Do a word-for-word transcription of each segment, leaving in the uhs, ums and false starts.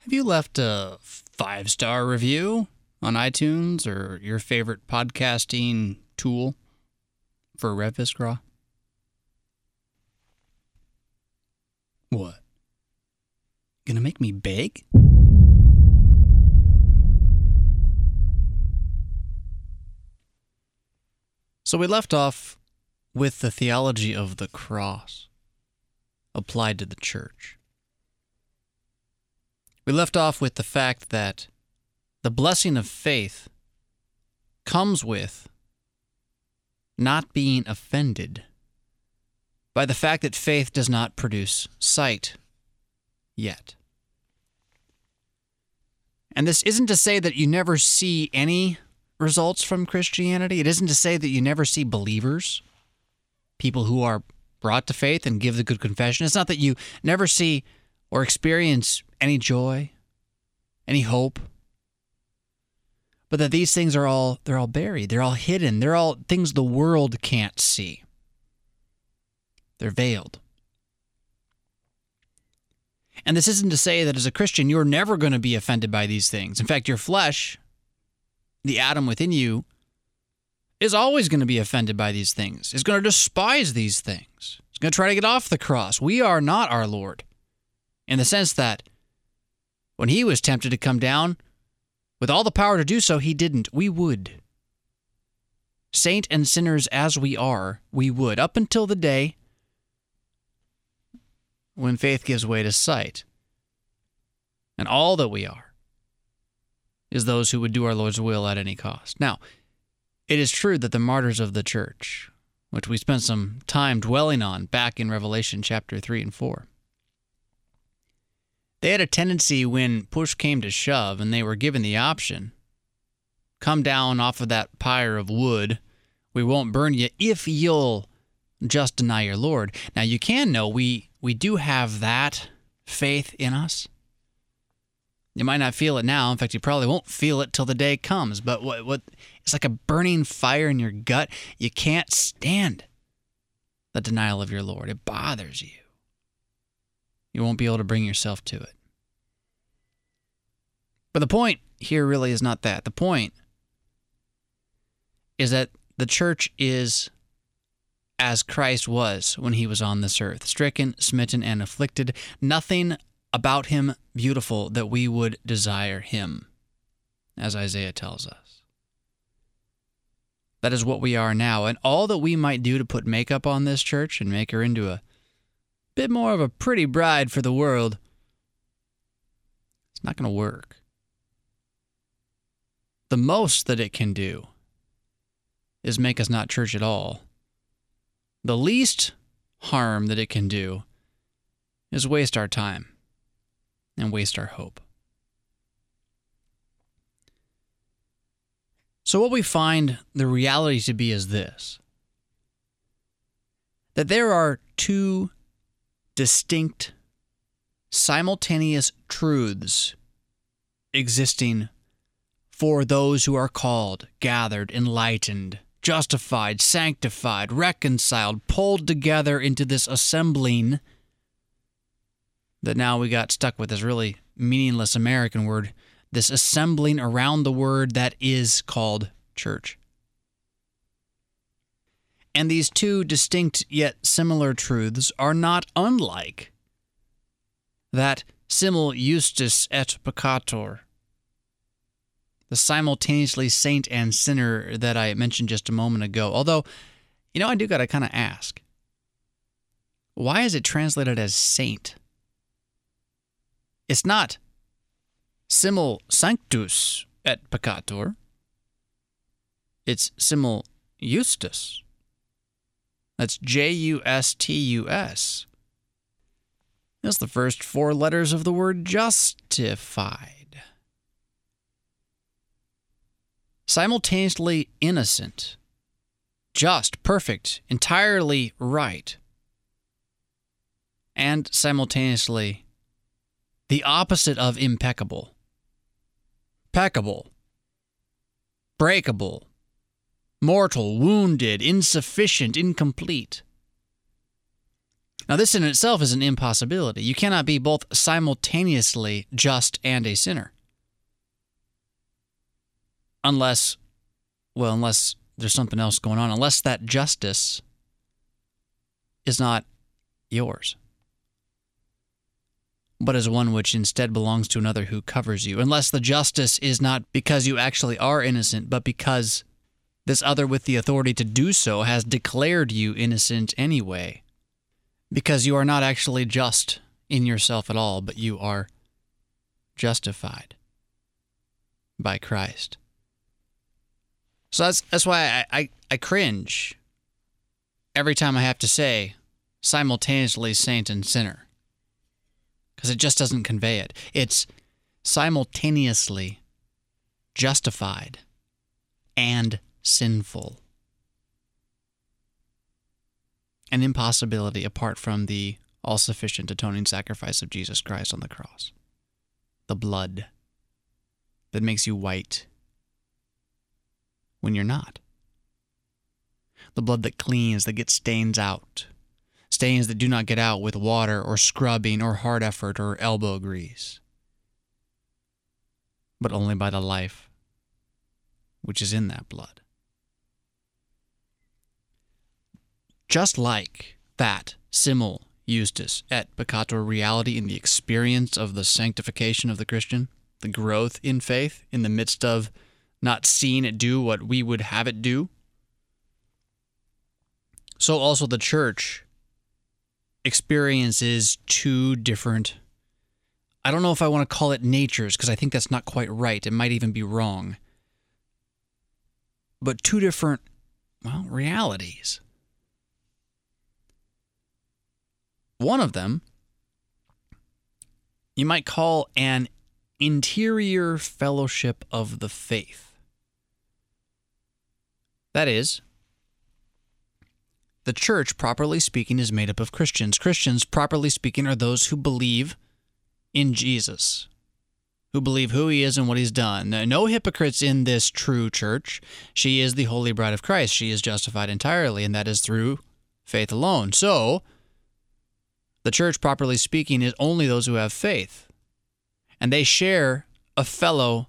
Have you left a five-star review on iTunes or your favorite podcasting tool for Reviscraw? What? Gonna make me beg? So we left off with the theology of the cross applied to the church. We left off with the fact that the blessing of faith comes with not being offended by the fact that faith does not produce sight yet. And this isn't to say that you never see any results from Christianity. It isn't to say that you never see believers, people who are brought to faith and give the good confession. It's not that you never see or experience any joy, any hope, but that these things are all, they're all buried. They're all hidden. They're all things the world can't see. They're veiled. And this isn't to say that as a Christian, you're never going to be offended by these things. In fact, your flesh, the Adam within you, is always going to be offended by these things. Is going to despise these things. It's going to try to get off the cross. We are not our Lord, in the sense that when he was tempted to come down, with all the power to do so, he didn't. We would. Saint and sinners as we are, we would, up until the day when faith gives way to sight. And all that we are is those who would do our Lord's will at any cost. Now, it is true that the martyrs of the church, which we spent some time dwelling on back in Revelation chapter three and four, they had a tendency when push came to shove and they were given the option, come down off of that pyre of wood, we won't burn you if you'll just deny your Lord. Now you can know we, we do have that faith in us. You might not feel it now. In fact, you probably won't feel it till the day comes. But what what it's like a burning fire in your gut. You can't stand the denial of your Lord. It bothers you. You won't be able to bring yourself to it. But the point here really is not that. The point is that the church is as Christ was when he was on this earth, stricken, smitten, and afflicted. Nothing about him beautiful that we would desire him, as Isaiah tells us. That is what we are now. And all that we might do to put makeup on this church and make her into a bit more of a pretty bride for the world, it's not going to work. The most that it can do is make us not church at all. The least harm that it can do is waste our time and waste our hope. So what we find the reality to be is this: that there are two distinct, simultaneous truths existing for those who are called, gathered, enlightened, justified, sanctified, reconciled, pulled together into this assembling that now we got stuck with this really meaningless American word, this assembling around the word that is called church. And these two distinct yet similar truths are not unlike that simul justus et peccator, the simultaneously saint and sinner that I mentioned just a moment ago. Although, you know, I do got to kind of ask, why is it translated as saint? It's not simul sanctus et peccator. It's simul justus. That's J U S T U S. That's the first four letters of the word justified. Simultaneously innocent, just, perfect, entirely right, and simultaneously the opposite of impeccable, peccable, breakable, mortal, wounded, insufficient, incomplete. Now, this in itself is an impossibility. You cannot be both simultaneously just and a sinner. Unless, well, unless there's something else going on. Unless that justice is not yours, but is one which instead belongs to another who covers you. Unless the justice is not because you actually are innocent, but because this other with the authority to do so has declared you innocent anyway. Because you are not actually just in yourself at all, but you are justified by Christ. So that's that's why I, I, I cringe every time I have to say simultaneously saint and sinner. Because it just doesn't convey it. It's simultaneously justified and sinful. An impossibility apart from the all-sufficient atoning sacrifice of Jesus Christ on the cross. The blood that makes you white when you're not. The blood that cleans, that gets stains out. Stains that do not get out with water or scrubbing or hard effort or elbow grease. But only by the life which is in that blood. Just like that simul justus et peccator reality in the experience of the sanctification of the Christian, the growth in faith in the midst of not seeing it do what we would have it do, so also the church experiences two different, I don't know if I want to call it natures, because I think that's not quite right. It might even be wrong. But two different, well, realities. One of them you might call an interior fellowship of the faith. That is, the church, properly speaking, is made up of Christians. Christians, properly speaking, are those who believe in Jesus, who believe who he is and what he's done. No hypocrites in this true church. She is the holy bride of Christ. She is justified entirely, and that is through faith alone. So, the church, properly speaking, is only those who have faith. And they share a fellowship.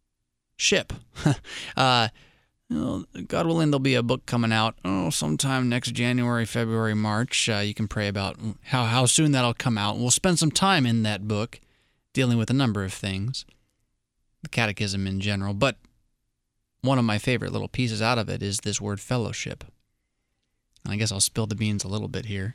uh, well, God willing, there'll be a book coming out oh, sometime next January, February, March. Uh, you can pray about how, how soon that'll come out. We'll spend some time in that book dealing with a number of things, the catechism in general. But one of my favorite little pieces out of it is this word fellowship. And I guess I'll spill the beans a little bit here.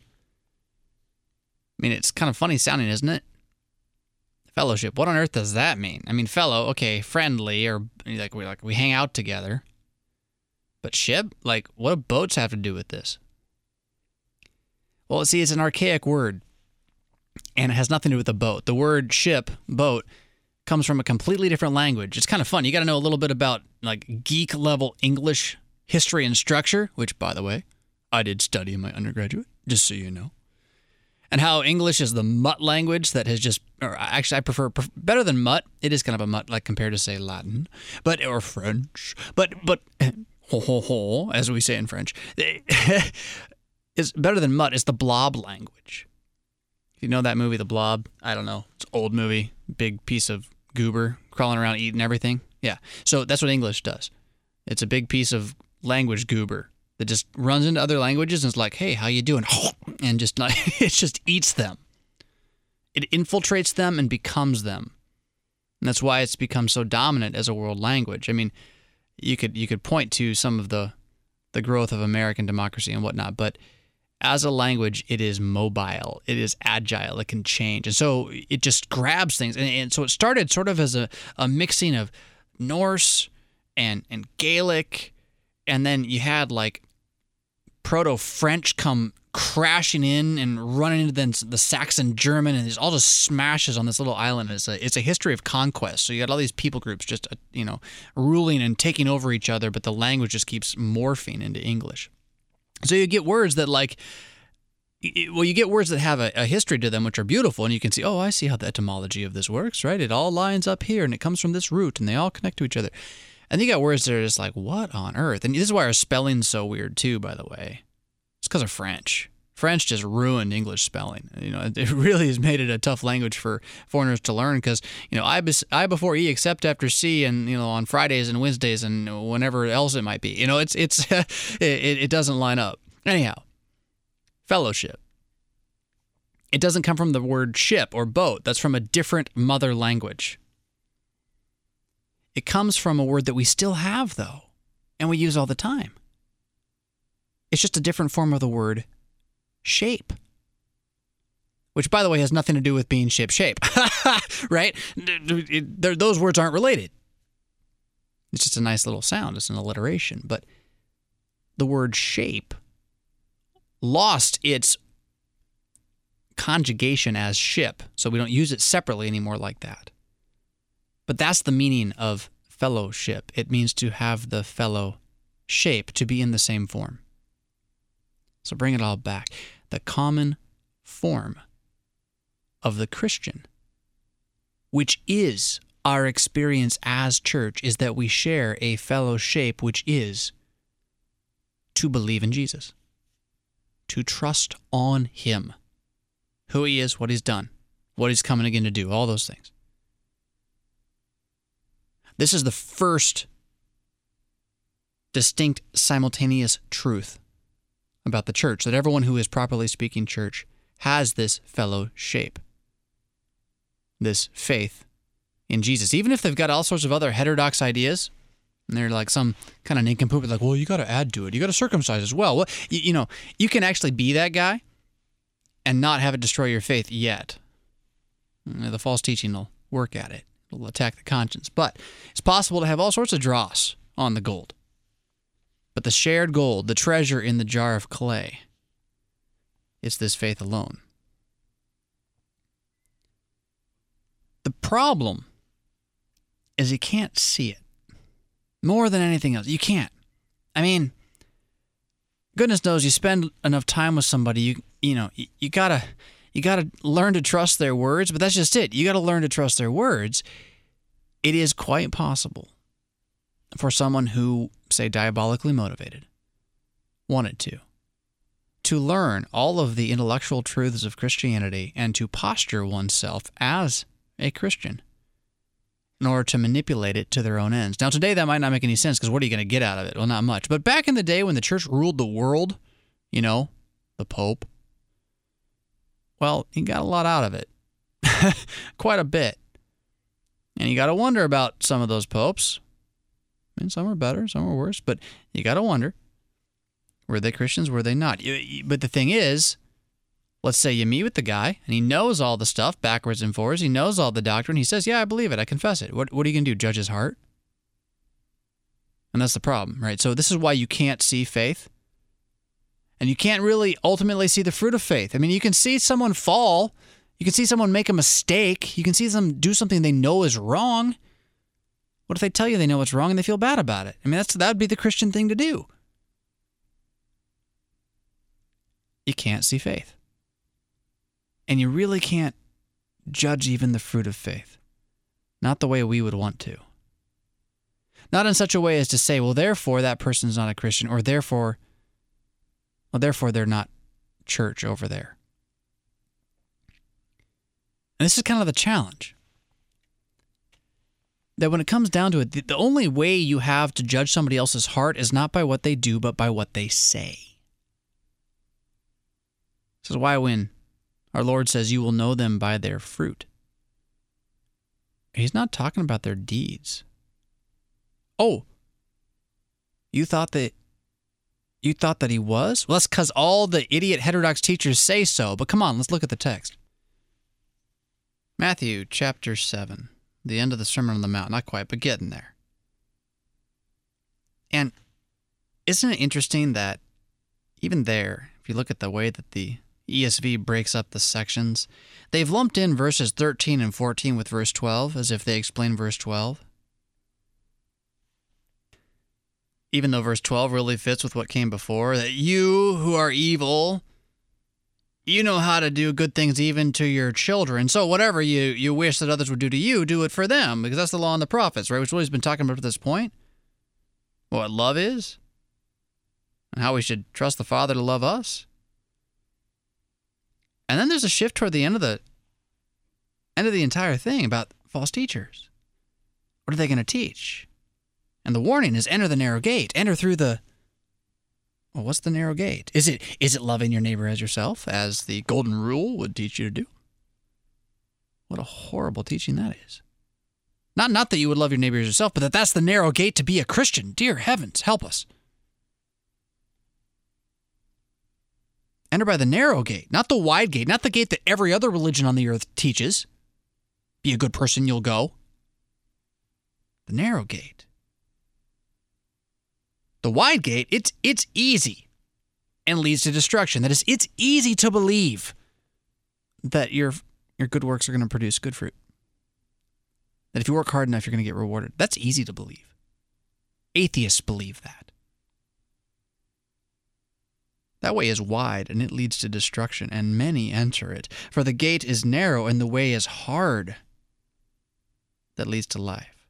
I mean, it's kind of funny sounding, isn't it? Fellowship. What on earth does that mean? I mean, fellow, okay, friendly, or like we like we hang out together. But ship? Like, what do boats have to do with this? Well, see, it's an archaic word, and it has nothing to do with a boat. The word ship, boat, comes from a completely different language. It's kind of fun. You got to know a little bit about like geek-level English history and structure, which, by the way, I did study in my undergraduate, just so you know. And how English is the mutt language that has just, or actually I prefer, prefer, better than mutt, it is kind of a mutt like compared to, say, Latin, but or French, but, but, ho, ho, ho, as we say in French, is better than mutt, is the blob language. If you know that movie, The Blob, I don't know, it's an old movie, big piece of goober crawling around eating everything. Yeah, so that's what English does. It's a big piece of language goober that just runs into other languages and is like, hey, how you doing? And just like, it just eats them. It infiltrates them and becomes them. And that's why it's become so dominant as a world language. I mean, you could you could point to some of the the growth of American democracy and whatnot, but as a language, it is mobile. It is agile. It can change. And so it just grabs things. And, and so it started sort of as a, a mixing of Norse and, and Gaelic, and then you had like Proto-French come crashing in and running into then the Saxon German, and there's all just smashes on this little island. It's a it's a history of conquest. So you got all these people groups just uh, you know ruling and taking over each other, but the language just keeps morphing into English. So you get words that like, well, you get words that have a, a history to them, which are beautiful, and you can see, oh, I see how the etymology of this works, right? It all lines up here, and it comes from this root, and they all connect to each other. And you got words that are just like, what on earth? And this is why our spelling's so weird too, by the way. It's because of French. French just ruined English spelling. You know, it really has made it a tough language for foreigners to learn because, you know, I, I before E except after C and, you know, on Fridays and Wednesdays and whenever else it might be. You know, it's, it's, it, it doesn't line up. Anyhow, fellowship. It doesn't come from the word ship or boat. That's from a different mother language. It comes from a word that we still have, though, and we use all the time. It's just a different form of the word shape, which, by the way, has nothing to do with being ship-shape, right? Those words aren't related. It's just a nice little sound. It's an alliteration. But the word shape lost its conjugation as ship, so we don't use it separately anymore like that. But that's the meaning of fellowship. It means to have the fellow shape, to be in the same form. So bring it all back. The common form of the Christian, which is our experience as church, is that we share a fellow shape, which is to believe in Jesus, to trust on him, who he is, what he's done, what he's coming again to do, all those things. This is the first distinct simultaneous truth about the church, that everyone who is properly speaking church has this fellow shape, this faith in Jesus. Even if they've got all sorts of other heterodox ideas, and they're like some kind of nincompoop, like, well, you got to add to it. You got to circumcise as well. Well, you, you know, you can actually be that guy and not have it destroy your faith yet. The false teaching will work at it. It'll attack the conscience. But it's possible to have all sorts of dross on the gold. But the shared gold, the treasure in the jar of clay, it's this faith alone. The problem is you can't see it. More than anything else, you can't. I mean, goodness knows you spend enough time with somebody, you you know, you, you gotta you gotta learn to trust their words, but that's just it. You gotta learn to trust their words. It is quite possible for someone who, say, diabolically motivated, wanted to, to learn all of the intellectual truths of Christianity and to posture oneself as a Christian in order to manipulate it to their own ends. Now, today that might not make any sense because what are you going to get out of it? Well, not much. But back in the day when the church ruled the world, you know, the Pope, well, he got a lot out of it. Quite a bit. And you got to wonder about some of those popes. I mean, some are better, some are worse, but you got to wonder, were they Christians, were they not? But the thing is, let's say you meet with the guy, and he knows all the stuff backwards and forwards, he knows all the doctrine, he says, yeah, I believe it, I confess it. What, what are you going to do, judge his heart? And that's the problem, right? So this is why you can't see faith, and you can't really ultimately see the fruit of faith. I mean, you can see someone fall, you can see someone make a mistake, you can see them do something they know is wrong. What if they tell you they know what's wrong and they feel bad about it? I mean, that's that would be the Christian thing to do. You can't see faith. And you really can't judge even the fruit of faith. Not the way we would want to. Not in such a way as to say, well, therefore that person's not a Christian, or therefore, well, therefore they're not church over there. And this is kind of the challenge. That when it comes down to it, the, the only way you have to judge somebody else's heart is not by what they do, but by what they say. This is why when our Lord says, you will know them by their fruit, he's not talking about their deeds. Oh, you thought that you thought that he was? Well, that's because all the idiot heterodox teachers say so. But come on, let's look at the text. Matthew chapter seven. The end of the Sermon on the Mount. Not quite, but getting there. And isn't it interesting that even there, if you look at the way that the E S V breaks up the sections, they've lumped in verses thirteen and fourteen with verse twelve as if they explain verse twelve. Even though verse twelve really fits with what came before, that you who are evil, you know how to do good things even to your children. So whatever you, you wish that others would do to you, do it for them, because that's the law and the prophets, right? Which is what he's been talking about at this point. What love is, and how we should trust the Father to love us. And then there's a shift toward the end of the end of the entire thing about false teachers. What are they going to teach? And the warning is enter the narrow gate. Enter through the Well, what's the narrow gate? Is it is it loving your neighbor as yourself, as the golden rule would teach you to do? What a horrible teaching that is. Not not that you would love your neighbor as yourself, but that that's the narrow gate to be a Christian. Dear heavens, help us. Enter by the narrow gate, not the wide gate, not the gate that every other religion on the earth teaches. Be a good person, you'll go. The narrow gate. The wide gate, it's it's easy and leads to destruction. That is, it's easy to believe that your your good works are going to produce good fruit. That if you work hard enough, you're going to get rewarded. That's easy to believe. Atheists believe that. That way is wide, and it leads to destruction, and many enter it. For the gate is narrow, and the way is hard that leads to life.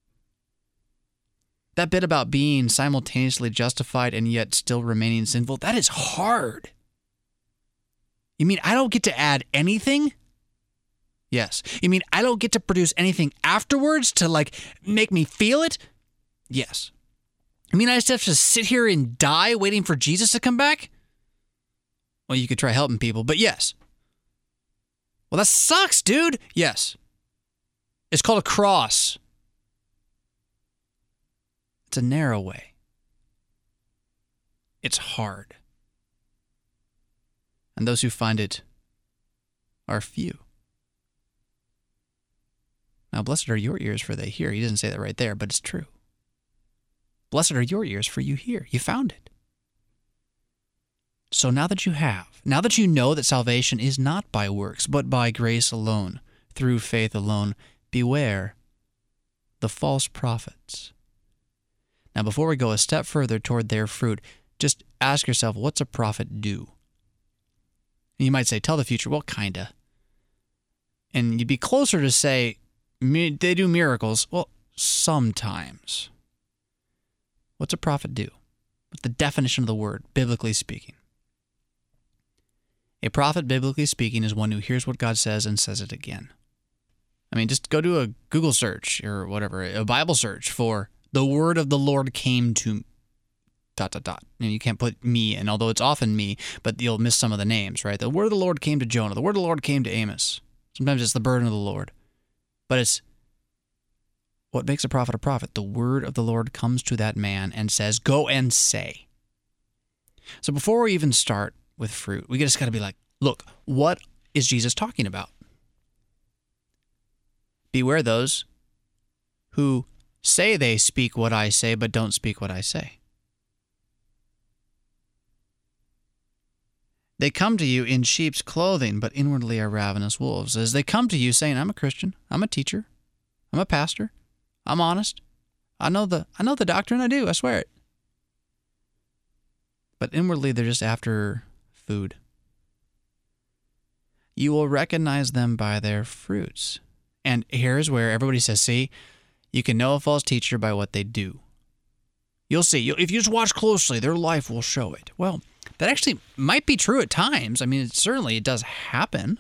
That bit about being simultaneously justified and yet still remaining sinful, that is hard. You mean I don't get to add anything? Yes. You mean I don't get to produce anything afterwards to, like, make me feel it? Yes. You mean I just have to sit here and die waiting for Jesus to come back? Well, you could try helping people, but yes. Well, that sucks, dude. Yes. It's called a cross. It's a narrow way. It's hard. And those who find it are few. Now, blessed are your ears, for they hear. He doesn't say that right there, but it's true. Blessed are your ears, for you hear. You found it. So now that you have, now that you know that salvation is not by works, but by grace alone, through faith alone, beware the false prophets. Now, before we go a step further toward their fruit, just ask yourself, what's a prophet do? And you might say, tell the future. Well, kinda. And you'd be closer to say, they do miracles. Well, sometimes. What's a prophet do? What's the definition of the word, biblically speaking? A prophet, biblically speaking, is one who hears what God says and says it again. I mean, just go do a Google search or whatever, a Bible search for the word of the Lord came to dot, dot, dot. And you can't put me in, although it's often me, but you'll miss some of the names, right? The word of the Lord came to Jonah. The word of the Lord came to Amos. Sometimes it's the burden of the Lord. But it's what makes a prophet a prophet. The word of the Lord comes to that man and says, go and say. So before we even start with fruit, we just got to be like, look, what is Jesus talking about? Beware those who say they speak what I say, but don't speak what I say. They come to you in sheep's clothing, but inwardly are ravenous wolves. As they come to you saying, I'm a Christian, I'm a teacher, I'm a pastor, I'm honest, I know the I know the doctrine, I do, I swear it. But inwardly they're just after food. You will recognize them by their fruits. And here's where everybody says, see, you can know a false teacher by what they do. You'll see. If you just watch closely, their life will show it. Well, that actually might be true at times. I mean, it, certainly it does happen.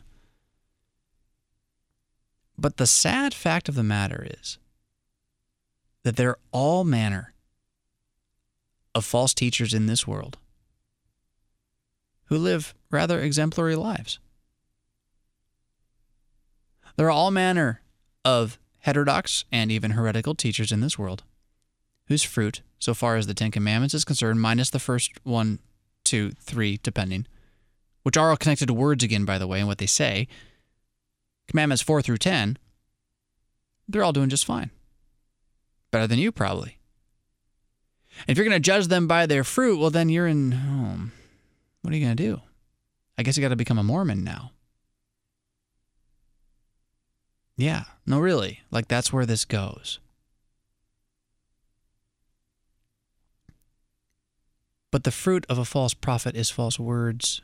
But the sad fact of the matter is that there are all manner of false teachers in this world who live rather exemplary lives. There are all manner of heterodox and even heretical teachers in this world whose fruit, so far as the Ten Commandments is concerned, minus the first one, two, three, depending, which are all connected to words again, by the way, and what they say, Commandments four through ten, they're all doing just fine. Better than you, probably. And if you're going to judge them by their fruit, well, then you're in, oh, what are you going to do? I guess you got to become a Mormon now. Yeah, no, really. Like, that's where this goes. But the fruit of a false prophet is false words.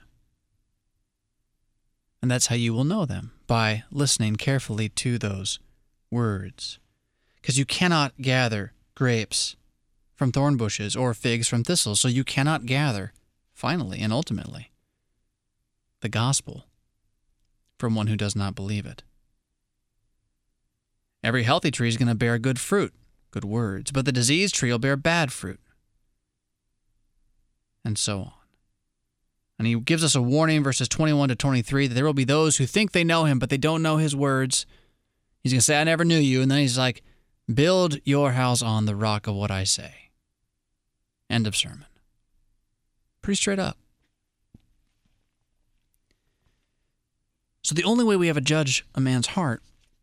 And that's how you will know them, by listening carefully to those words. Because you cannot gather grapes from thorn bushes or figs from thistles, so you cannot gather, finally and ultimately, the gospel from one who does not believe it. Every healthy tree is going to bear good fruit, good words, but the diseased tree will bear bad fruit, and so on. And he gives us a warning in verses twenty-one to twenty-three that there will be those who think they know him, but they don't know his words. He's going to say, I never knew you. And then he's like, build your house on the rock of what I say. End of sermon. Pretty straight up. So the only way we have to judge a man's heart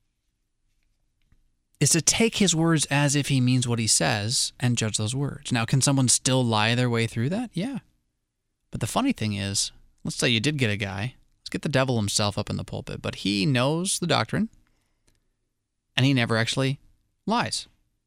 is to take his words as if he means what he says and judge those words. Now, can someone still lie their way through that? Yeah. But the funny thing is, let's say you did get a guy, let's get the devil himself up in the pulpit, but he knows the doctrine, and he never actually lies.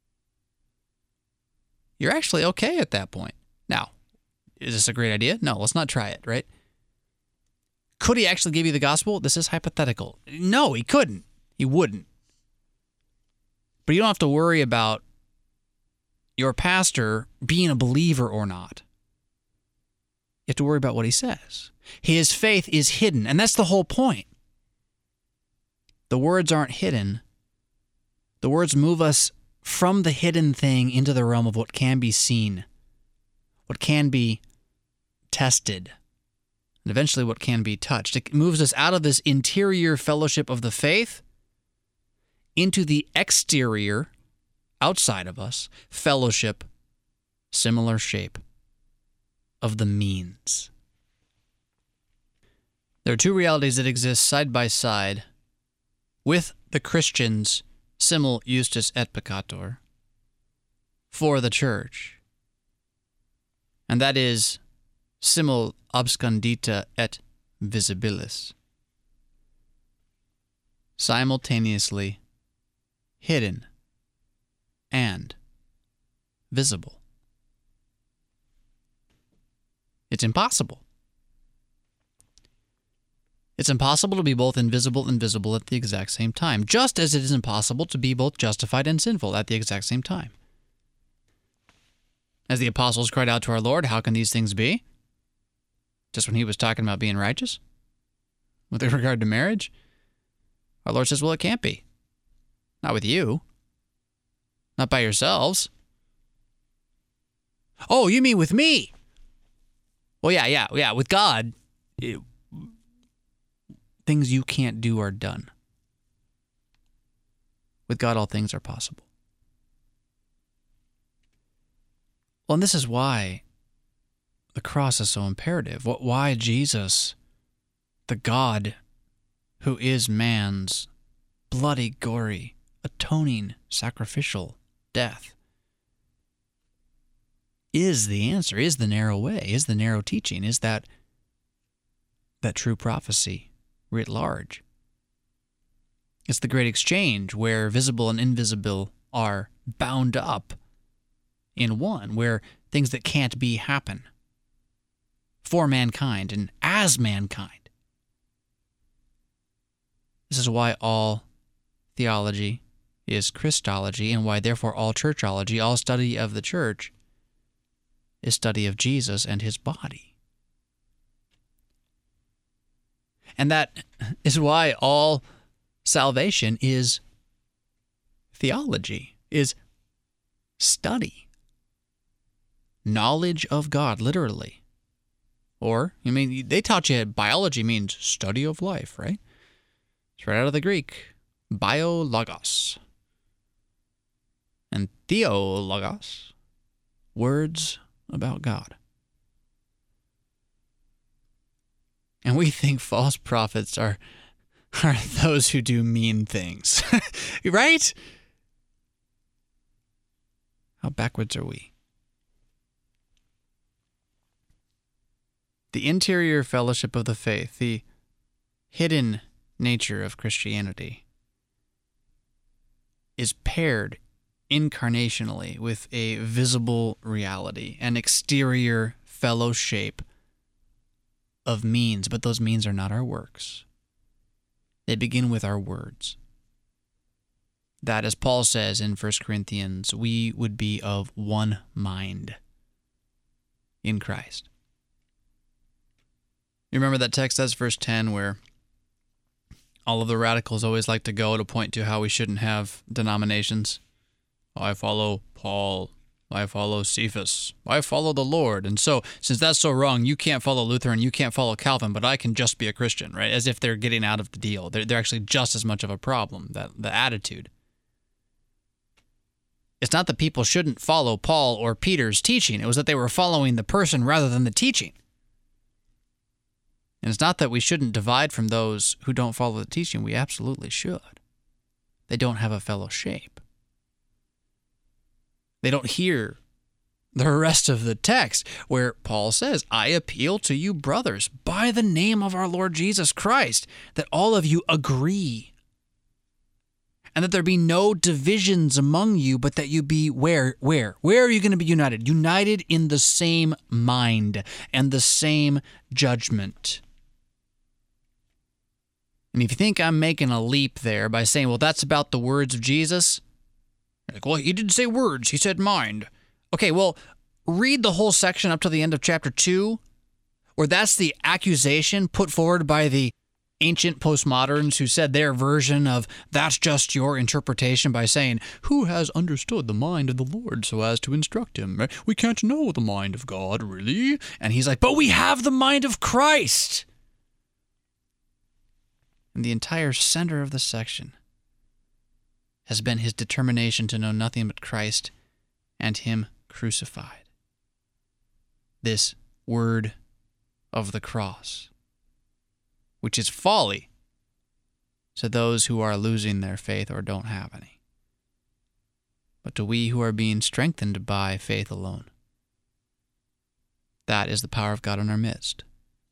You're actually okay at that point. Now, is this a great idea? No, let's not try it, right? Could he actually give you the gospel? This is hypothetical. No, he couldn't. He wouldn't. But you don't have to worry about your pastor being a believer or not. You have to worry about what he says. His faith is hidden, and that's the whole point. The words aren't hidden. The words move us from the hidden thing into the realm of what can be seen, what can be tested, and eventually what can be touched. It moves us out of this interior fellowship of the faith into the exterior, outside of us, fellowship, similar shape, of the means. There are two realities that exist side by side with the Christians, simul justus et peccator, for the church. And that is simul obscundita et visibilis. Simultaneously hidden and visible. It's impossible. It's impossible to be both invisible and visible at the exact same time, just as it is impossible to be both justified and sinful at the exact same time. As the apostles cried out to our Lord, how can these things be? Just when he was talking about being righteous with regard to marriage, our Lord says, well, it can't be. Not with you. Not by yourselves. Oh, you mean with me? Well, yeah, yeah, yeah. With God, it, things you can't do are done. With God, all things are possible. Well, and this is why the cross is so imperative. Why Jesus, the God who is man's bloody, gory, atoning, sacrificial death, is the answer, is the narrow way, is the narrow teaching, is that that true prophecy writ large. It's the great exchange where visible and invisible are bound up in one, where things that can't be happen for mankind and as mankind. This is why all theology is Christology, and why therefore all churchology, all study of the church, is study of Jesus and his body. And that is why all salvation is theology, is study. Knowledge of God, literally. Or, I mean, they taught you biology means study of life, right? It's right out of the Greek. Biologos. And theologos, words about God. And we think false prophets are, are those who do mean things. Right? How backwards are we? The interior fellowship of the faith, the hidden nature of Christianity, is paired incarnationally with a visible reality, an exterior fellowship of means, but those means are not our works. They begin with our words. That, as Paul says in First Corinthians, we would be of one mind in Christ. You remember that text, that's verse ten, where all of the radicals always like to go to point to how we shouldn't have denominations. I follow Paul. I follow Cephas. I follow the Lord. And so, since that's so wrong, you can't follow Luther and you can't follow Calvin, but I can just be a Christian, right? As if they're getting out of the deal. They're, they're actually just as much of a problem, that the attitude. It's not that people shouldn't follow Paul or Peter's teaching. It was that they were following the person rather than the teaching. And it's not that we shouldn't divide from those who don't follow the teaching. We absolutely should. They don't have a fellow shape. They don't hear the rest of the text where Paul says, I appeal to you, brothers, by the name of our Lord Jesus Christ, that all of you agree, and that there be no divisions among you, but that you be where? Where? Where are you going to be united? United in the same mind and the same judgment. And if you think I'm making a leap there by saying, well, that's about the words of Jesus, you're like, well, he didn't say words, he said mind. Okay, well, read the whole section up to the end of chapter two, where that's the accusation put forward by the ancient postmoderns who said their version of that's just your interpretation by saying, who has understood the mind of the Lord so as to instruct him? We can't know the mind of God, really. And he's like, but we have the mind of Christ. And the entire center of the section has been his determination to know nothing but Christ and him crucified. This word of the cross, which is folly to those who are losing their faith or don't have any, but to we who are being strengthened by faith alone. That is the power of God in our midst.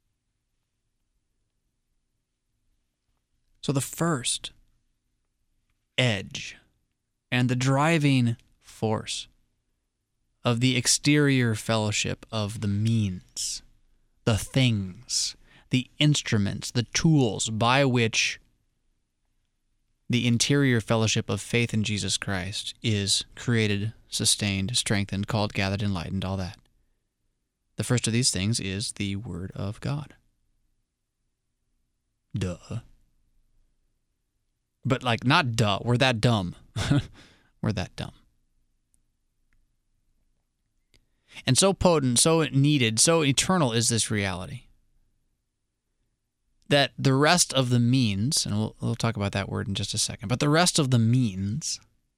So the first edge and the driving force of the exterior fellowship of the means, the things, the instruments, the tools by which the interior fellowship of faith in Jesus Christ is created, sustained, strengthened, called, gathered, enlightened, all that. The first of these things is the Word of God. Duh. But, like, not duh. We're that dumb. We're that dumb. And so potent, so needed, so eternal is this reality that the rest of the means, and we'll, we'll talk about that word in just a second, but the rest of the means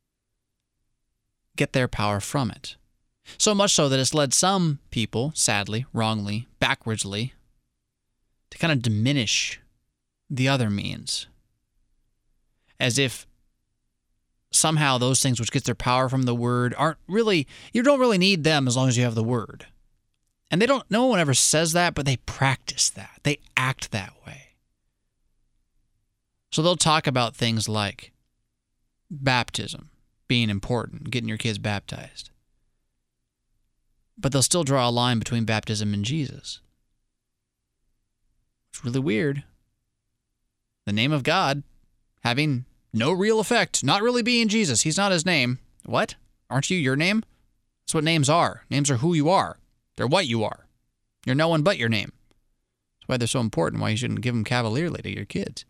get their power from it. So much so that it's led some people, sadly, wrongly, backwardsly, to kind of diminish the other means, as if somehow those things which get their power from the Word aren't really, you don't really need them as long as you have the Word. And they don't, no one ever says that, but they practice that. They act that way. So they'll talk about things like baptism being important, getting your kids baptized. But they'll still draw a line between baptism and Jesus. It's really weird. The name of God having no real effect, not really being Jesus. He's not his name. What? Aren't you your name? That's what names are. Names are who you are. They're what you are. You're no one but your name. That's why they're so important, why you shouldn't give them cavalierly to your kids.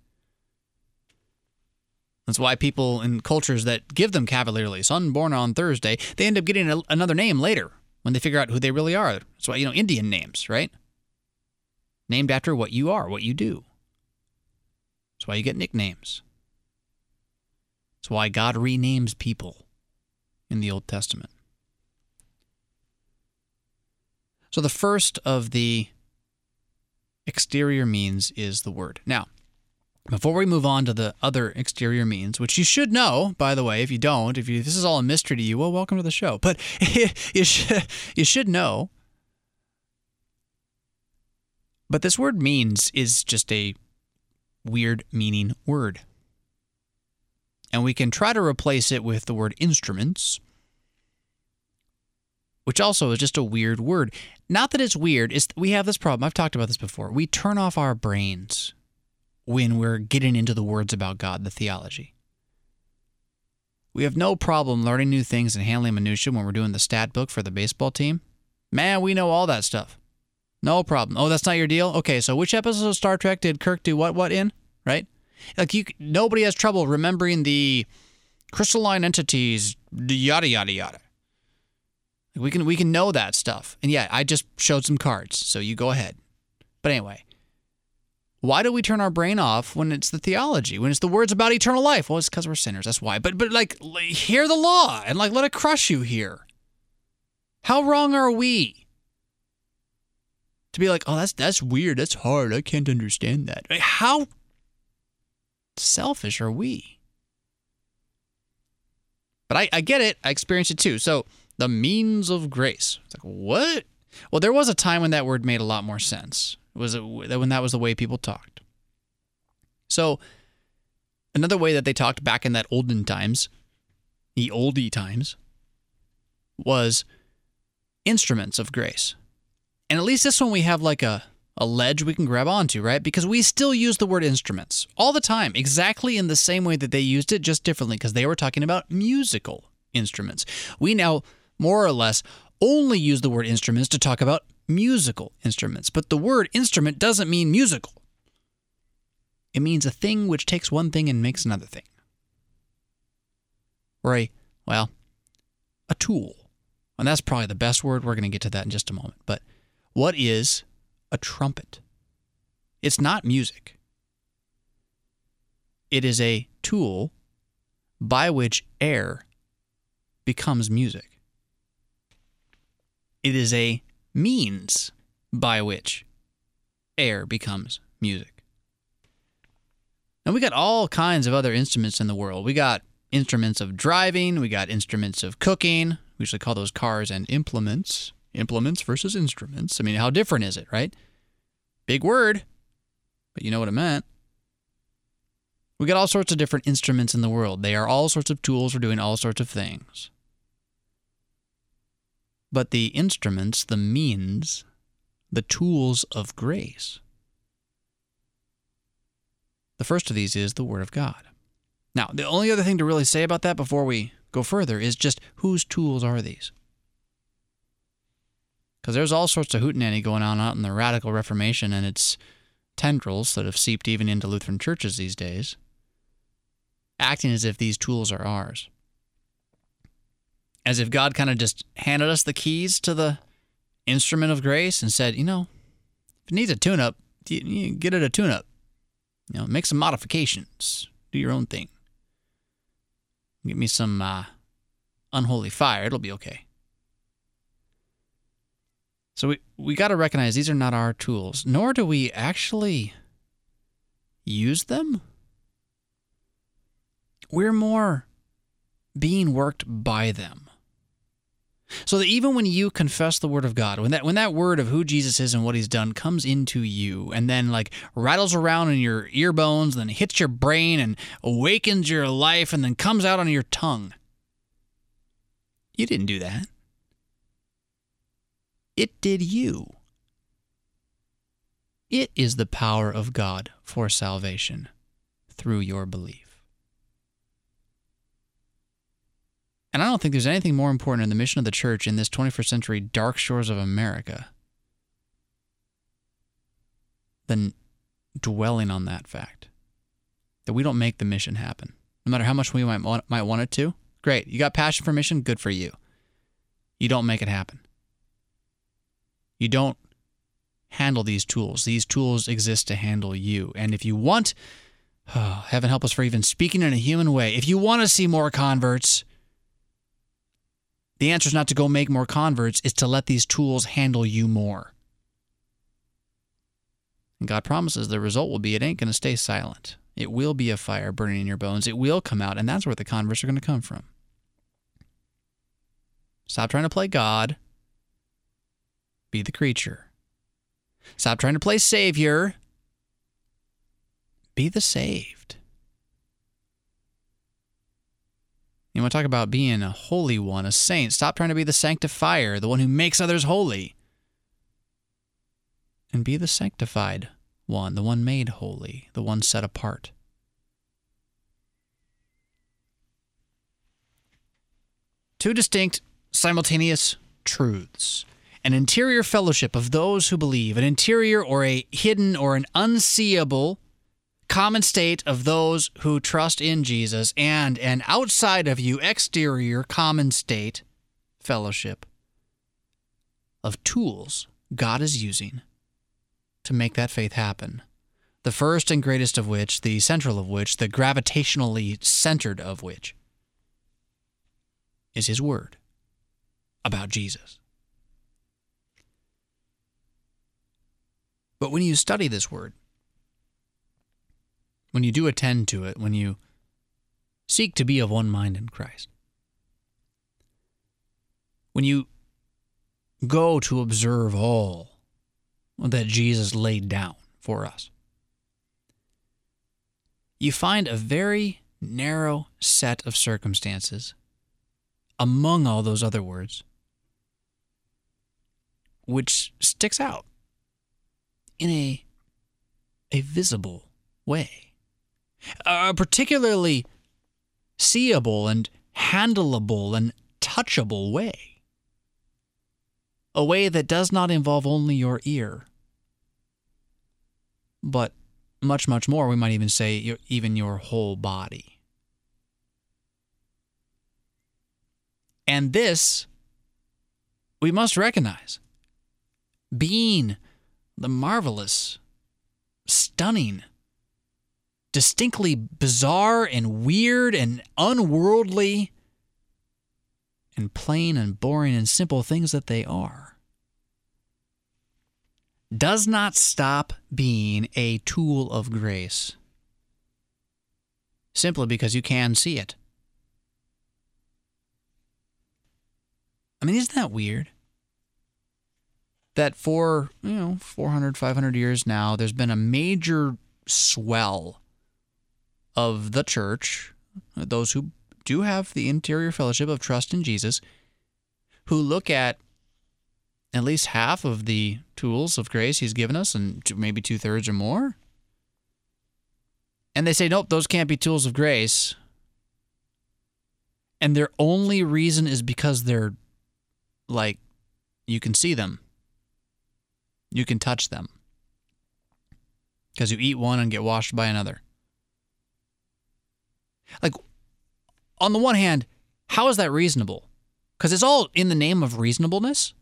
That's why people in cultures that give them cavalierly, son born on Thursday, they end up getting a, another name later when they figure out who they really are. That's why, you know, Indian names, right? Named after what you are, what you do. That's why you get nicknames. That's why God renames people in the Old Testament. So the first of the exterior means is the Word. Now, before we move on to the other exterior means, which you should know, by the way, if you don't, if you, this is all a mystery to you, well, welcome to the show. But you should, you should know. But this word means is just a weird meaning word. And we can try to replace it with the word instruments, which also is just a weird word. Not that it's weird. It's, we have this problem. I've talked about this before. We turn off our brains when we're getting into the words about God, the theology. We have no problem learning new things and handling minutia when we're doing the stat book for the baseball team. Man, we know all that stuff. No problem. Oh, that's not your deal? Okay, so which episode of Star Trek did Kirk do what, what in? Right? Like you, nobody has trouble remembering the crystalline entities, yada yada yada. We can we can know that stuff. And yeah, I just showed some cards, so you go ahead. But anyway, why do we turn our brain off when it's the theology, when it's the words about eternal life? Well, it's because we're sinners. That's why. But but like, hear the law and like let it crush you here. How wrong are we to be like, oh, that's that's weird. That's hard. I can't understand that. How selfish are we? But I, I get it. I experience it too. So the means of grace. It's like, what? Well, there was a time when that word made a lot more sense. It was a, when that was the way people talked. So another way that they talked back in that olden times, the oldie times, was instruments of grace. And at least this one we have like a, a ledge we can grab onto, right? Because we still use the word instruments all the time, exactly in the same way that they used it, just differently, because they were talking about musical instruments. We now, more or less, only use the word instruments to talk about musical instruments. But the word instrument doesn't mean musical. It means a thing which takes one thing and makes another thing. Or a, well, a tool. And that's probably the best word. We're going to get to that in just a moment. But what is a trumpet? It's not music. It is a tool by which air becomes music. It is a means by which air becomes music. And we got all kinds of other instruments in the world. We got instruments of driving. We got instruments of cooking. We usually call those cars and implements. Implements versus instruments. I mean, how different is it, right? Big word, but you know what it meant. We got all sorts of different instruments in the world. They are all sorts of tools for doing all sorts of things. But the instruments, the means, the tools of grace, the first of these is the Word of God. Now, the only other thing to really say about that before we go further is just whose tools are these? Because there's all sorts of hootenanny going on out in the Radical Reformation and its tendrils that have seeped even into Lutheran churches these days, acting as if these tools are ours. As if God kind of just handed us the keys to the instrument of grace and said, you know, if it needs a tune-up, you get it a tune-up. You know, make some modifications. Do your own thing. Get me some uh, unholy fire. It'll be okay. So we, we got to recognize these are not our tools, nor do we actually use them. We're more being worked by them. So that even when you confess the Word of God, when that when that word of who Jesus is and what He's done comes into you and then like rattles around in your ear bones, then hits your brain and awakens your life and then comes out on your tongue, you didn't do that. It did you. It is the power of God for salvation through your belief. And I don't think there's anything more important in the mission of the church in this twenty-first century dark shores of America than dwelling on that fact, that we don't make the mission happen. No matter how much we might want, might want it to, great. You got passion for mission, good for you. You don't make it happen. You don't handle these tools. These tools exist to handle you. And if you want, oh, heaven help us for even speaking in a human way, if you want to see more converts, the answer is not to go make more converts, it's to let these tools handle you more. And God promises the result will be it ain't going to stay silent. It will be a fire burning in your bones. It will come out, and that's where the converts are going to come from. Stop trying to play God. Be the creature. Stop trying to play Savior. Be the saved. You want to talk about being a holy one, a saint. Stop trying to be the sanctifier, the one who makes others holy. And be the sanctified one, the one made holy, the one set apart. Two distinct, simultaneous truths. An interior fellowship of those who believe, an interior or a hidden or an unseeable common state of those who trust in Jesus, and an outside of you, exterior common state, fellowship of tools God is using to make that faith happen. The first and greatest of which, the central of which, the gravitationally centered of which, is His Word about Jesus. But when you study this Word, when you do attend to it, when you seek to be of one mind in Christ, when you go to observe all that Jesus laid down for us, you find a very narrow set of circumstances among all those other words which sticks out in a, a visible way, a particularly seeable and handleable and touchable way, a way that does not involve only your ear, but much, much more, we might even say your, even your whole body. And this, we must recognize, being the marvelous, stunning, distinctly bizarre and weird and unworldly and plain and boring and simple things that they are, does not stop being a tool of grace simply because you can see it. I mean, isn't that weird? That for, you know, four hundred, five hundred years now, there's been a major swell of the church, those who do have the interior fellowship of trust in Jesus, who look at at least half of the tools of grace He's given us, and maybe two-thirds or more, and they say, nope, those can't be tools of grace. And their only reason is because they're, like, you can see them. You can touch them. Because you eat one and get washed by another. Like, on the one hand, how is that reasonable? Because it's all in the name of reasonableness.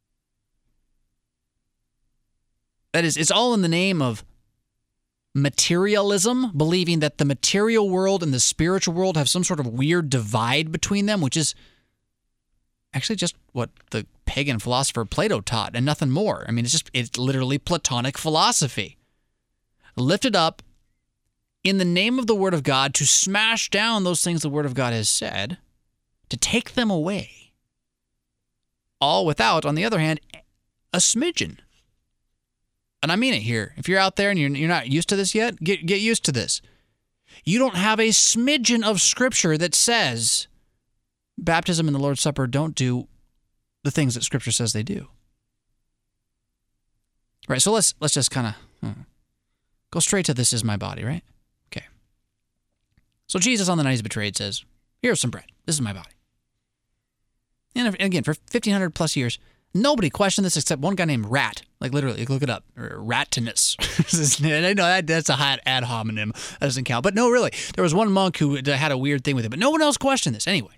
That is, it's all in the name of materialism, believing that the material world and the spiritual world have some sort of weird divide between them, which is actually just what the pagan philosopher Plato taught and nothing more. I mean, it's just, it's literally Platonic philosophy. Lifted up in the name of the Word of God to smash down those things the Word of God has said, to take them away. All without, on the other hand, a smidgen. And I mean it here. If you're out there and you're, you're not used to this yet, get, get used to this. You don't have a smidgen of Scripture that says baptism and the Lord's Supper don't do the things that Scripture says they do. Right, so let's let's just kind of hmm, go straight to this is my body, right? Okay. So Jesus on the night He's betrayed says, here's some bread. This is my body. And again, for fifteen hundred plus years, nobody questioned this except one guy named Rat. Like literally, look it up. Ratinus. I know that, that's a hot ad hominem. That doesn't count. But no, really. There was one monk who had a weird thing with it, but no one else questioned this. Anyway.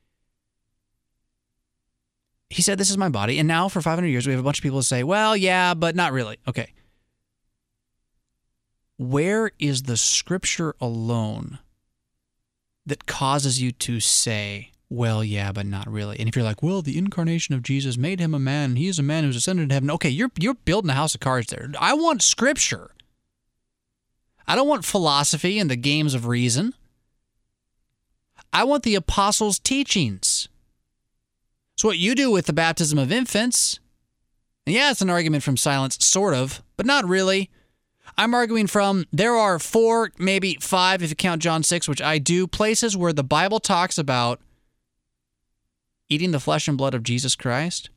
He said, this is my body. And now for five hundred years, we have a bunch of people who say, well, yeah, but not really. Okay. Where is the Scripture alone that causes you to say, well, yeah, but not really? And if you're like, well, the incarnation of Jesus made Him a man, and He is a man who's ascended to heaven. Okay, you're you're building a house of cards there. I want Scripture. I don't want philosophy and the games of reason. I want the apostles' teachings. It's what you do with the baptism of infants. And yeah, it's an argument from silence, sort of, but not really. I'm arguing from, there are four, maybe five, if you count John six, which I do, places where the Bible talks about eating the flesh and blood of Jesus Christ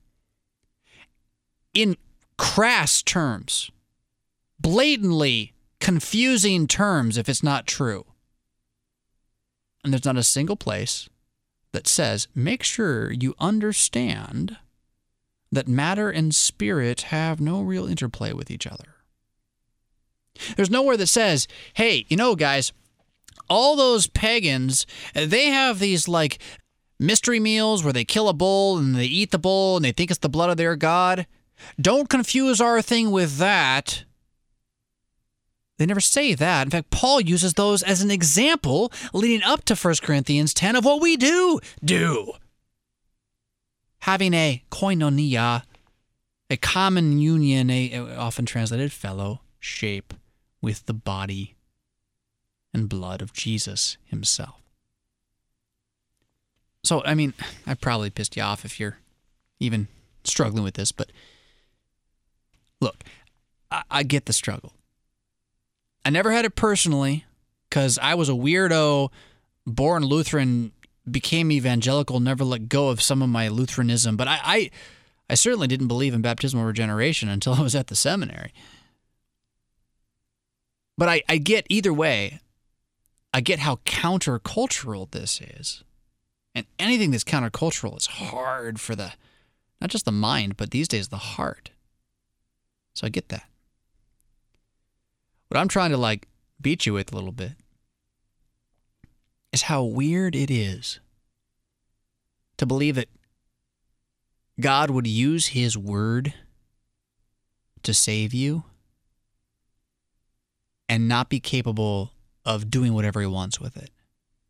in crass terms, blatantly confusing terms if it's not true. And there's not a single place that says, make sure you understand that matter and spirit have no real interplay with each other. There's nowhere that says, hey, you know, guys, all those pagans, they have these, like, mystery meals where they kill a bull and they eat the bull and they think it's the blood of their god. Don't confuse our thing with that. They never say that. In fact, Paul uses those as an example leading up to First Corinthians ten of what we do do. Having a koinonia, a common union, a, a often translated fellowship with the body and blood of Jesus himself. So, I mean, I probably pissed you off if you're even struggling with this, but look, I, I get the struggle. I never had it personally because I was a weirdo, born Lutheran, became evangelical, never let go of some of my Lutheranism, but I, I, I certainly didn't believe in baptismal regeneration until I was at the seminary. But I, I get either way, I get how countercultural this is. And anything that's countercultural is hard for the, not just the mind, but these days the heart. So I get that. What I'm trying to like beat you with a little bit is how weird it is to believe that God would use his word to save you and not be capable of doing whatever he wants with it.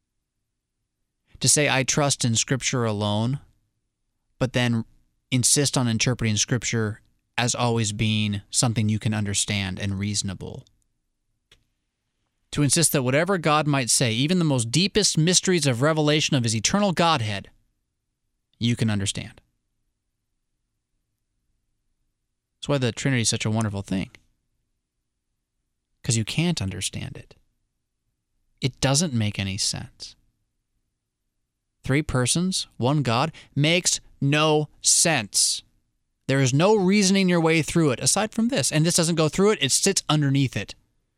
To say, I trust in Scripture alone, but then insist on interpreting Scripture as always being something you can understand and reasonable. To insist that whatever God might say, even the most deepest mysteries of revelation of his eternal Godhead, you can understand. That's why the Trinity is such a wonderful thing. Because you can't understand it. It doesn't make any sense. Three persons, one God, makes no sense. There is no reasoning your way through it, aside from this. And this doesn't go through it, it sits underneath it.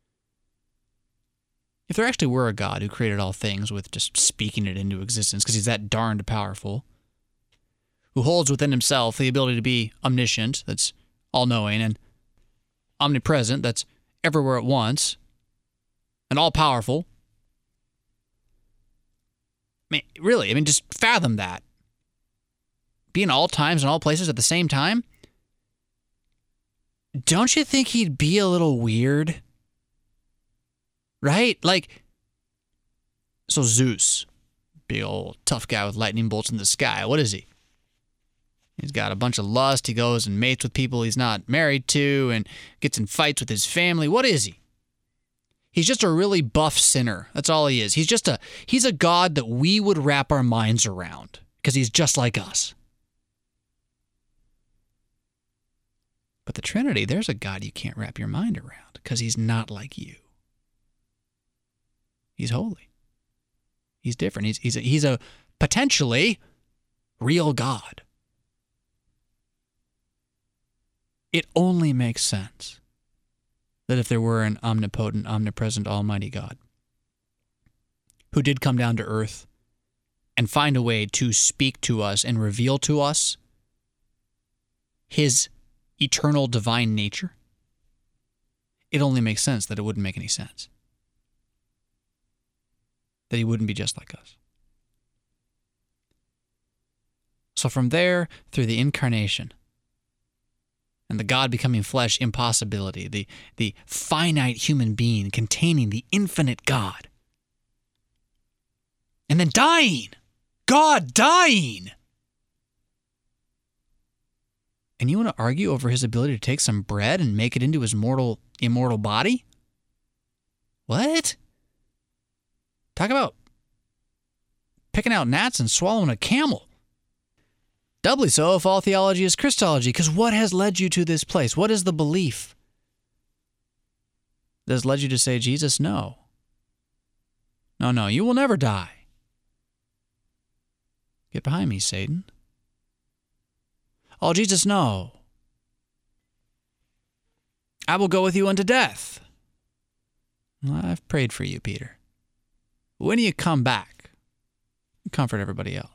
If there actually were a God who created all things with just speaking it into existence, because he's that darned powerful, who holds within himself the ability to be omniscient, that's all-knowing, and omnipresent, that's everywhere at once, and all-powerful, I mean, really, I mean, just fathom that. Being all times and all places at the same time? Don't you think he'd be a little weird? Right? Like, so Zeus, big old tough guy with lightning bolts in the sky. What is he? He's got a bunch of lust. He goes and mates with people he's not married to and gets in fights with his family. What is he? He's just a really buff sinner. That's all he is. He's just a he's a God that we would wrap our minds around because he's just like us. But the Trinity, there's a God you can't wrap your mind around because he's not like you. He's holy. He's different. He's he's a, he's a potentially real God. It only makes sense that if there were an omnipotent, omnipresent, almighty God who did come down to earth and find a way to speak to us and reveal to us his eternal divine nature, it only makes sense that it wouldn't make any sense. That he wouldn't be just like us. So from there, through the incarnation, and the God becoming flesh impossibility, the, the finite human being containing the infinite God. And then dying. God dying. And you want to argue over his ability to take some bread and make it into his mortal, immortal body? What? Talk about picking out gnats and swallowing a camel. Doubly so if all theology is Christology, because what has led you to this place? What is the belief that has led you to say, Jesus, no. No, no, you will never die. Get behind me, Satan. Oh, Jesus, no. I will go with you unto death. Well, I've prayed for you, Peter. When you come back, comfort everybody else.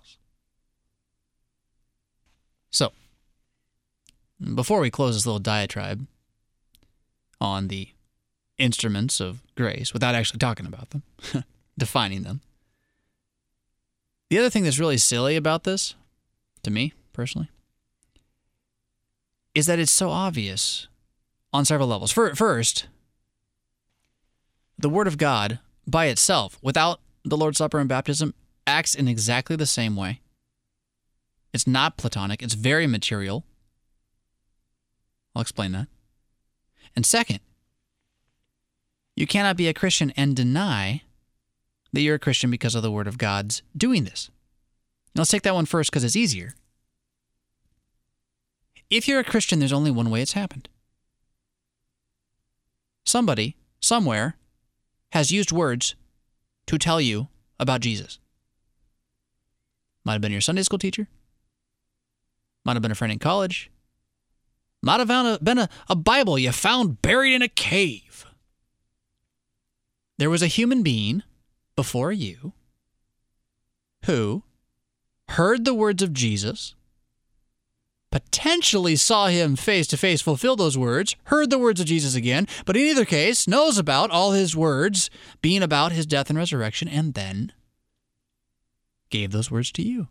So, before we close this little diatribe on the instruments of grace without actually talking about them, defining them. The other thing that's really silly about this, to me personally, is that it's so obvious on several levels. First, the Word of God by itself, without the Lord's Supper and baptism, acts in exactly the same way. It's not Platonic. It's very material. I'll explain that. And second, you cannot be a Christian and deny that you're a Christian because of the Word of God's doing this. Now, let's take that one first because it's easier. If you're a Christian, there's only one way it's happened. Somebody, somewhere, has used words to tell you about Jesus. Might have been your Sunday school teacher. Might have been a friend in college. Might have found a, been a, a Bible you found buried in a cave. There was a human being before you who heard the words of Jesus, potentially saw him face to face fulfill those words, heard the words of Jesus again, but in either case knows about all his words being about his death and resurrection, and then gave those words to you.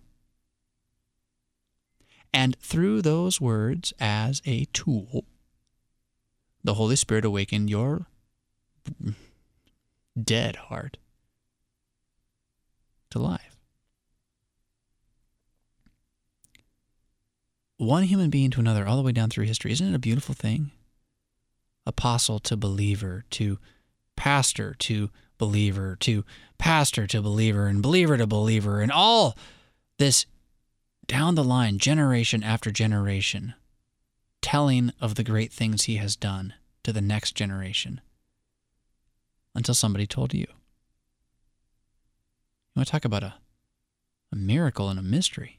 And through those words as a tool, the Holy Spirit awakened your dead heart to life. One human being to another all the way down through history. Isn't it a beautiful thing? Apostle to believer, to pastor to believer, to pastor to believer, and believer to believer, and all this down the line, generation after generation, telling of the great things he has done to the next generation until somebody told you. You want to talk about a, a miracle and a mystery.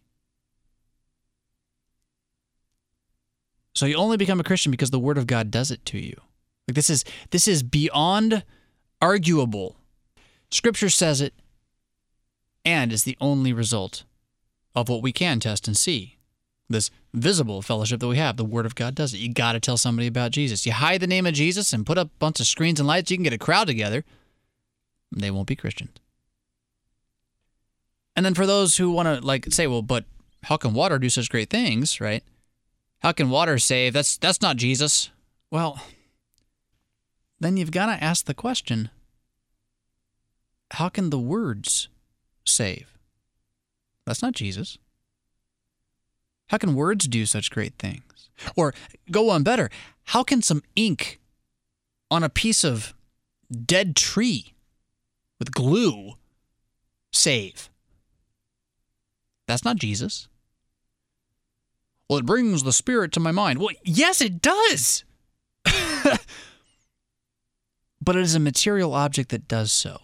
So you only become a Christian because the Word of God does it to you. Like this is this is beyond arguable. Scripture says it, and is the only result of what we can test and see. This visible fellowship that we have, the Word of God does it. You got to tell somebody about Jesus. You hide the name of Jesus and put up a bunch of screens and lights, you can get a crowd together, and they won't be Christians. And then for those who want to like say, well, but how can water do such great things, right? How can water save? That's that's not Jesus. Well, then you've got to ask the question, how can the words save? That's not Jesus. How can words do such great things? Or go one better, how can some ink on a piece of dead tree with glue save? That's not Jesus. Well, it brings the Spirit to my mind. Well, yes, it does. But it is a material object that does so.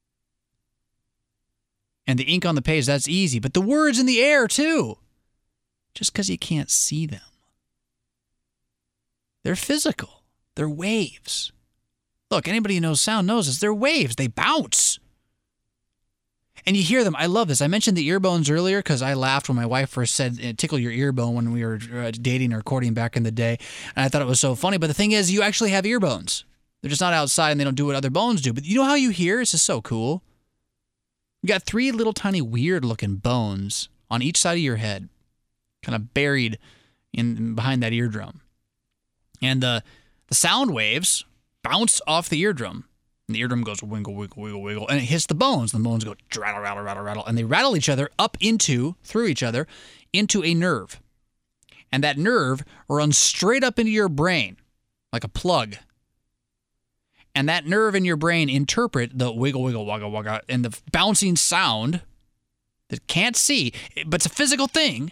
And the ink on the page, that's easy. But the words in the air, too. Just because you can't see them. They're physical. They're waves. Look, anybody who knows sound knows this. They're waves. They bounce. And you hear them. I love this. I mentioned the ear bones earlier because I laughed when my wife first said, tickle your ear bone when we were uh, dating or courting back in the day. And I thought it was so funny. But the thing is, you actually have ear bones. They're just not outside and they don't do what other bones do. But you know how you hear? This is so cool. You got three little tiny weird-looking bones on each side of your head, kind of buried in behind that eardrum. And the, the sound waves bounce off the eardrum. And the eardrum goes wiggle, wiggle, wiggle, wiggle, and it hits the bones. The bones go rattle, rattle, rattle, rattle, and they rattle each other up into, through each other, into a nerve. And that nerve runs straight up into your brain, like a plug. And that nerve in your brain interpret the wiggle, wiggle, wagga, wagga, and the bouncing sound that can't see, but it's a physical thing.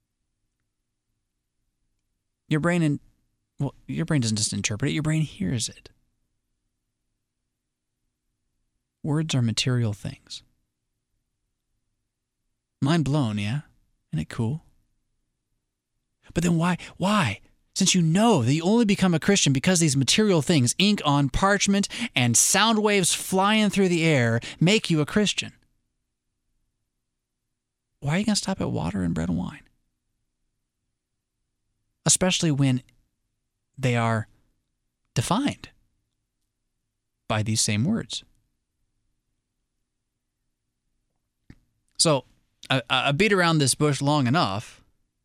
Your brain, in, well, your brain doesn't just interpret it, your brain hears it. Words are material things. Mind blown, yeah? Isn't it cool? But then why, why? Since you know that you only become a Christian because these material things, ink on parchment and sound waves flying through the air, make you a Christian. Why are you going to stop at water and bread and wine? Especially when they are defined. by these same words. So I, I beat around this bush long enough.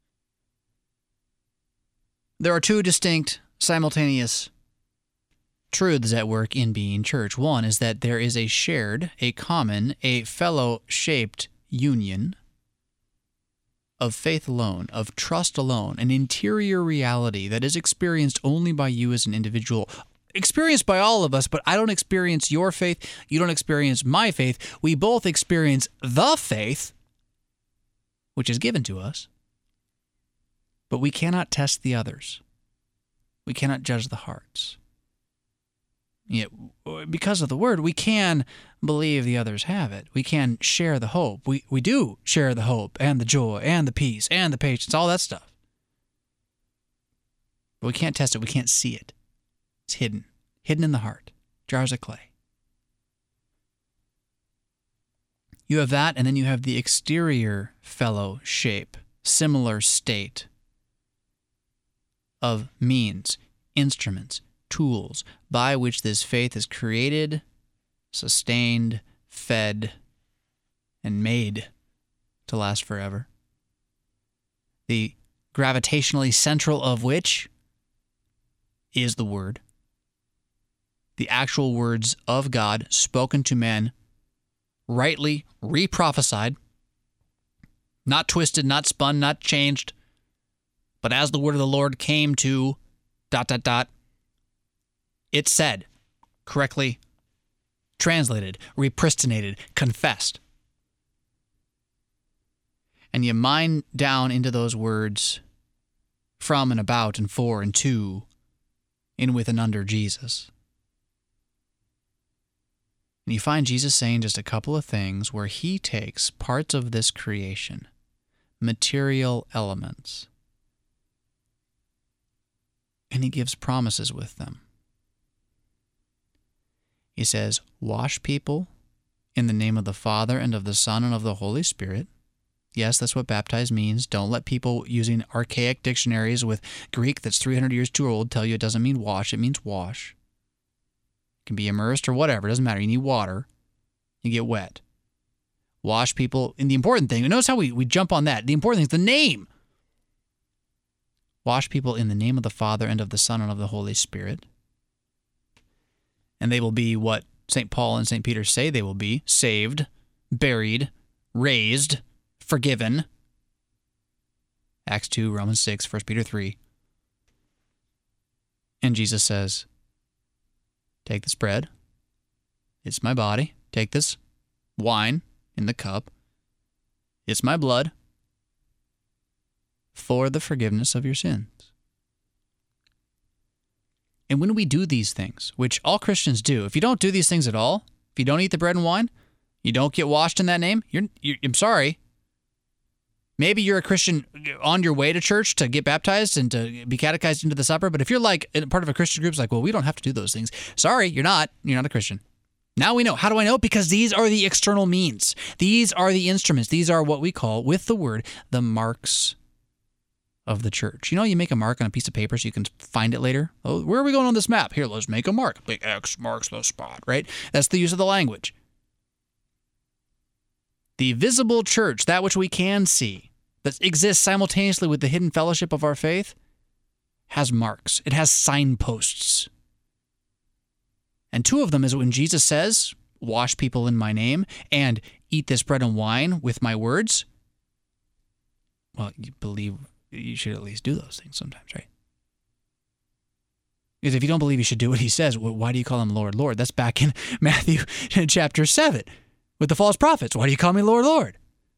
There are two distinct, simultaneous truths at work in being church. One is that there is a shared, a common, a fellow-shaped union of faith alone, of trust alone, an interior reality that is experienced only by you as an individual, experienced by all of us, but I don't experience your faith, you don't experience my faith. We both experience the faith, which is given to us, but we cannot test the others. We cannot judge the hearts. Yet, because of the word, we can believe the others have it. We can share the hope. We we do share the hope and the joy and the peace and the patience, all that stuff. But we can't test it. We can't see it. It's hidden. Hidden in the heart. Jars of clay. You have that, and then you have the exterior fellow shape, similar state of means, instruments, tools by which this faith is created, sustained, fed, and made to last forever. The gravitationally central of which is the Word. The actual words of God spoken to men, rightly re-prophesied, not twisted, not spun, not changed, but as the word of the Lord came to dot, dot, dot, it said, correctly translated, repristinated, confessed. And you mine down into those words from and about and for and to, in with and under Jesus. And you find Jesus saying just a couple of things where he takes parts of this creation, material elements, and he gives promises with them. He says, wash people in the name of the Father and of the Son and of the Holy Spirit. Yes, that's what baptize means. Don't let people using archaic dictionaries with Greek that's three hundred years too old tell you it doesn't mean wash. It means wash. It can be immersed or whatever. It doesn't matter. You need water. You get wet. Wash people. And the important thing, notice how we, we jump on that. The important thing is the name. Wash people in the name of the Father and of the Son and of the Holy Spirit. And they will be what Saint Paul and Saint Peter say they will be: saved, buried, raised, forgiven. Acts two, Romans six, First Peter three. And Jesus says, take this bread, it's my body. Take this wine in the cup, it's my blood, for the forgiveness of your sins. And when we do these things, which all Christians do, if you don't do these things at all, if you don't eat the bread and wine, you don't get washed in that name, you're, you're I'm sorry. Maybe you're a Christian on your way to church to get baptized and to be catechized into the supper, but if you're like part of a Christian group, it's like, well, we don't have to do those things. Sorry, you're not. You're not a Christian. Now we know. How do I know? Because these are the external means. These are the instruments. These are what we call, with the word, the marks of the church. You know, you make a mark on a piece of paper so you can find it later. Oh, where are we going on this map? Here, let's make a mark. Big X marks the spot, right? That's the use of the language. The visible church, that which we can see, that exists simultaneously with the hidden fellowship of our faith, has marks. It has signposts. And two of them is when Jesus says, wash people in my name and eat this bread and wine with my words. Well, you believe you should at least do those things sometimes, right? Because if you don't believe you should do what he says, well, why do you call him Lord, Lord? That's back in Matthew chapter seven with the false prophets. Why do you call me Lord, Lord?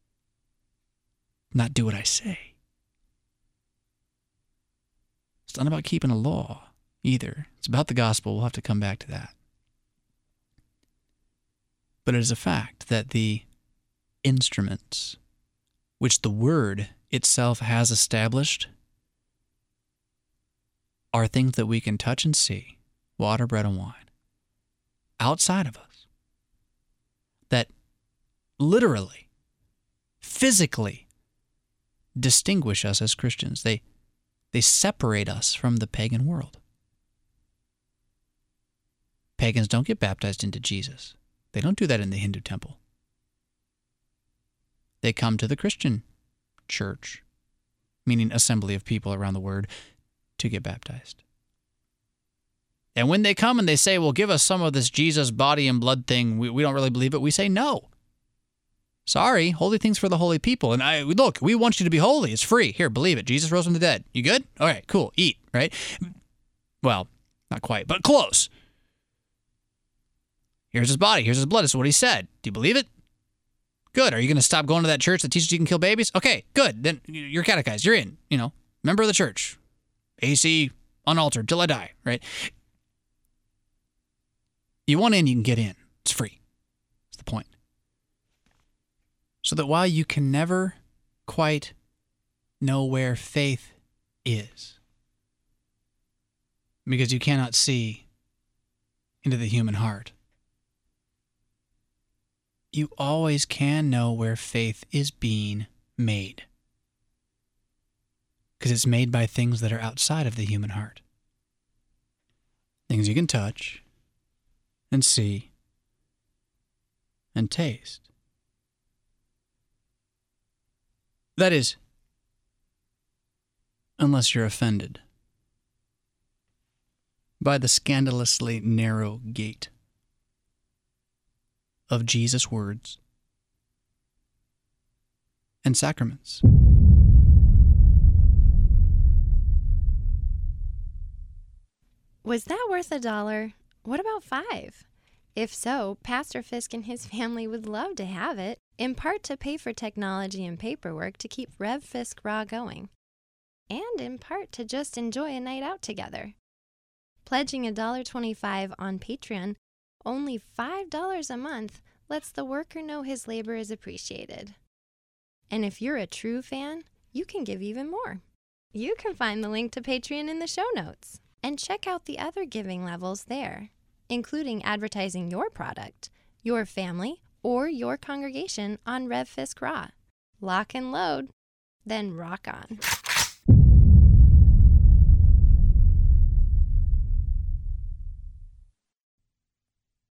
Not do what I say. It's not about keeping a law either. It's about the gospel. We'll have to come back to that. But it is a fact that the instruments which the Word itself has established are things that we can touch and see, water, bread, and wine, outside of us, that literally, physically distinguish us as Christians. They, they separate us from the pagan world. Pagans don't get baptized into Jesus. They don't do that in the Hindu temple. They come to the Christian church, meaning assembly of people around the word, to get baptized. And when they come and they say, well, give us some of this Jesus body and blood thing, we, we don't really believe it, we say no. Sorry, holy things for the holy people. And I look, we want you to be holy. It's free. Here, believe it. Jesus rose from the dead. You good? All right, cool. Eat, right? Well, not quite, but close. Here's his body. Here's his blood. This is what he said. Do you believe it? Good. Are you going to stop going to that church that teaches you can kill babies? Okay, good. Then you're catechized. You're in, you know, member of the church. A C unaltered till I die, right? You want in, you can get in. It's free. That's the point. So that while you can never quite know where faith is, because you cannot see into the human heart, you always can know where faith is being made. Because it's made by things that are outside of the human heart. Things you can touch and see and taste. That is, unless you're offended by the scandalously narrow gate of Jesus' words and sacraments. Was that worth a dollar? What about five? If so, Pastor Fisk and his family would love to have it, in part to pay for technology and paperwork to keep Rev Fisk Raw going, and in part to just enjoy a night out together. Pledging one dollar and twenty-five cents on Patreon, only five dollars a month, lets the worker know his labor is appreciated. And if you're a true fan, you can give even more. You can find the link to Patreon in the show notes. And check out the other giving levels there, including advertising your product, your family, or your congregation on Rev Fisk Raw. Lock and load, then rock on.